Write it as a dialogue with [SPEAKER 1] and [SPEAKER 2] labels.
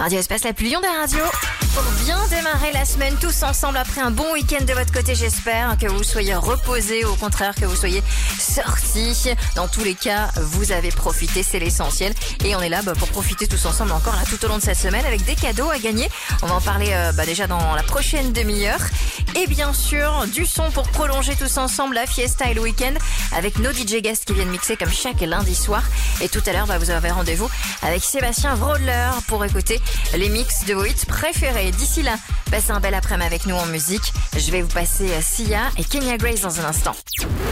[SPEAKER 1] Radio Espace, la plus Lyon des radios. Pour bien démarrer la semaine tous ensemble après un bon week-end de votre côté, j'espère que vous soyez reposés, au contraire que vous soyez sortis. Dans tous les cas, vous avez profité, c'est l'essentiel. Et on est là pour profiter tous ensemble encore là, tout au long de cette semaine avec des cadeaux à gagner. On va en parler déjà dans la prochaine demi-heure. Et bien sûr, du son pour prolonger tous ensemble la fiesta et le week-end avec nos DJ guests qui viennent mixer comme chaque lundi soir. Et tout à l'heure, vous avez rendez-vous avec Sébastien Vrodler pour écouter les mix de vos hits préférés. D'ici là, passez un bel après-midi avec nous en musique. Je vais vous passer Sia et Kenya Grace dans un instant.